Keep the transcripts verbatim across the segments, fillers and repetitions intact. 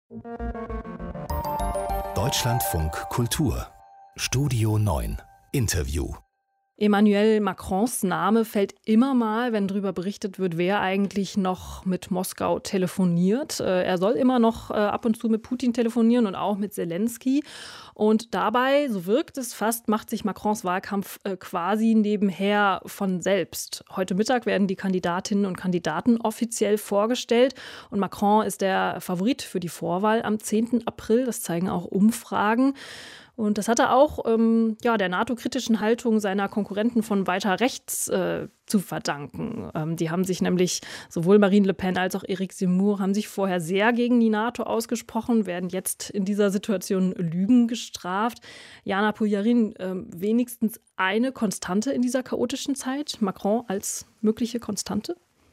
Deutschlandfunk Kultur Studio neun Interview. Emmanuel Macrons Name fällt immer mal, wenn darüber berichtet wird, wer eigentlich noch mit Moskau telefoniert. Er soll immer noch ab und zu mit Putin telefonieren und auch mit Zelensky. Und dabei, so wirkt es fast, macht sich Macrons Wahlkampf quasi nebenher von selbst. Heute Mittag werden die Kandidatinnen und Kandidaten offiziell vorgestellt. Und Macron ist der Favorit für die Vorwahl am zehnten April. Das zeigen auch Umfragen. Und das hat er auch ähm, ja, der NATO-kritischen Haltung seiner Konkurrenten von weiter rechts äh, zu verdanken. Ähm, die haben sich nämlich, sowohl Marine Le Pen als auch Éric Zemmour, haben sich vorher sehr gegen die NATO ausgesprochen, werden jetzt in dieser Situation Lügen gestraft. Jana Pujarin, äh, wenigstens eine Konstante in dieser chaotischen Zeit? Macron als mögliche Konstante?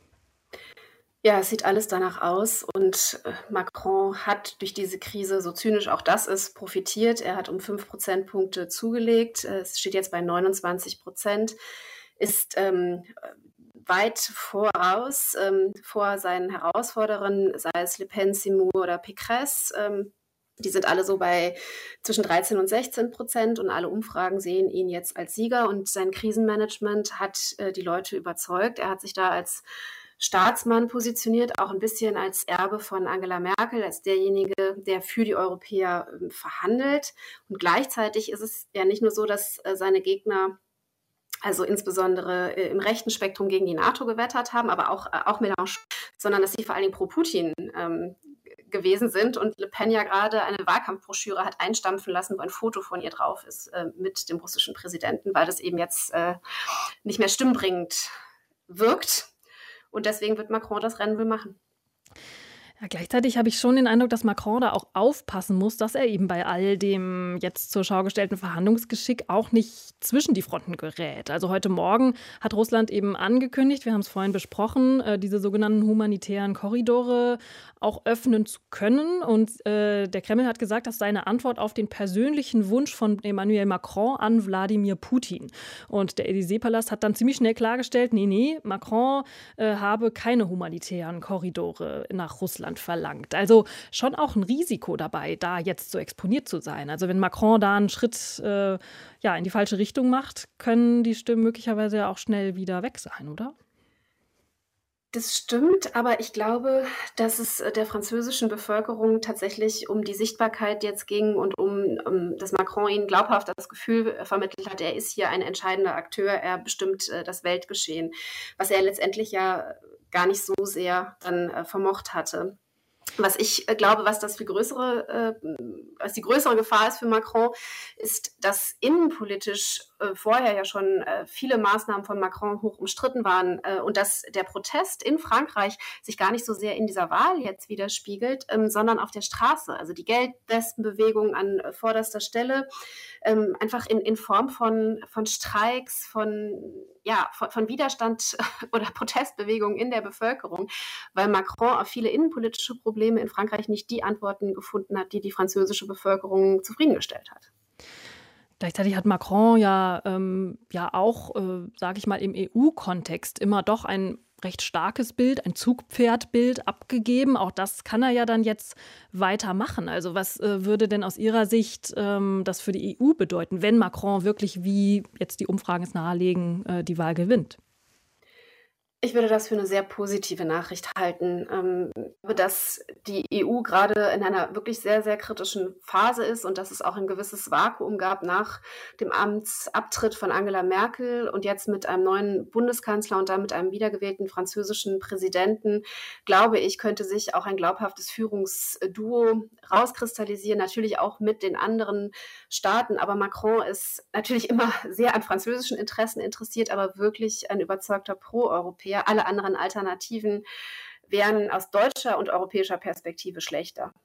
Ja, es sieht alles danach aus und Macron hat durch diese Krise, so zynisch auch das ist, profitiert. Er hat um fünf Prozentpunkte zugelegt. Es steht jetzt bei neunundzwanzig Prozent, ist ähm, weit voraus ähm, vor seinen Herausforderern, sei es Le Pen, Zemmour oder Pécresse. Ähm, die sind alle so bei zwischen dreizehn und sechzehn Prozent und alle Umfragen sehen ihn jetzt als Sieger und sein Krisenmanagement hat äh, die Leute überzeugt. Er hat sich da als Staatsmann positioniert, auch ein bisschen als Erbe von Angela Merkel, als derjenige, der für die Europäer äh, verhandelt. Und gleichzeitig ist es ja nicht nur so, dass äh, seine Gegner, also insbesondere äh, im rechten Spektrum, gegen die NATO gewettert haben, aber auch, äh, auch Mélenchon, sondern dass sie vor allen Dingen pro Putin ähm, gewesen sind und Le Pen ja gerade eine Wahlkampfbroschüre hat einstampfen lassen, wo ein Foto von ihr drauf ist äh, mit dem russischen Präsidenten, weil das eben jetzt äh, nicht mehr stimmbringend wirkt. Und deswegen wird Macron das Rennen wohl machen. Ja, gleichzeitig habe ich schon den Eindruck, dass Macron da auch aufpassen muss, dass er eben bei all dem jetzt zur Schau gestellten Verhandlungsgeschick auch nicht zwischen die Fronten gerät. Also heute Morgen hat Russland eben angekündigt, wir haben es vorhin besprochen, äh, diese sogenannten humanitären Korridore auch öffnen zu können. Und äh, der Kreml hat gesagt, das sei eine Antwort auf den persönlichen Wunsch von Emmanuel Macron an Wladimir Putin. Und der Élysée-Palast hat dann ziemlich schnell klargestellt, nee, nee, Macron äh, habe keine humanitären Korridore nach Russland verlangt. Also schon auch ein Risiko dabei, da jetzt so exponiert zu sein. Also wenn Macron da einen Schritt äh, ja, in die falsche Richtung macht, können die Stimmen möglicherweise ja auch schnell wieder weg sein, oder? Das stimmt, aber ich glaube, dass es der französischen Bevölkerung tatsächlich um die Sichtbarkeit jetzt ging und um, um dass Macron ihnen glaubhaft das Gefühl vermittelt hat, er ist hier ein entscheidender Akteur, er bestimmt äh, das Weltgeschehen, was er letztendlich ja gar nicht so sehr dann äh, vermocht hatte. Was ich äh, glaube, was das für größere, äh, was die größere Gefahr ist für Macron, ist, dass innenpolitisch äh, vorher ja schon äh, viele Maßnahmen von Macron hoch umstritten waren äh, und dass der Protest in Frankreich sich gar nicht so sehr in dieser Wahl jetzt widerspiegelt, ähm, sondern auf der Straße. Also die Gelbwestenbewegung an äh, vorderster Stelle, ähm, einfach in, in Form von, von Streiks, von ja, von, von Widerstand oder Protestbewegungen in der Bevölkerung, weil Macron auf viele innenpolitische Probleme in Frankreich nicht die Antworten gefunden hat, die die französische Bevölkerung zufriedengestellt hat. Gleichzeitig hat Macron ja, ähm, ja auch, äh, sage ich mal, im E U-Kontext immer doch ein recht starkes Bild, ein Zugpferdbild abgegeben. Auch das kann er ja dann jetzt weitermachen. Also was äh, würde denn aus Ihrer Sicht ähm, das für die E U bedeuten, wenn Macron wirklich, wie jetzt die Umfragen es nahelegen, äh, die Wahl gewinnt? Ich würde das für eine sehr positive Nachricht halten, ähm, dass die E U gerade in einer wirklich sehr, sehr kritischen Phase ist und dass es auch ein gewisses Vakuum gab nach dem Amtsabtritt von Angela Merkel und jetzt mit einem neuen Bundeskanzler und dann mit einem wiedergewählten französischen Präsidenten, glaube ich, könnte sich auch ein glaubhaftes Führungsduo rauskristallisieren, natürlich auch mit den anderen Staaten, aber Macron ist natürlich immer sehr an französischen Interessen interessiert, aber wirklich ein überzeugter Pro-Europäer. Alle anderen Alternativen wären aus deutscher und europäischer Perspektive schlechter.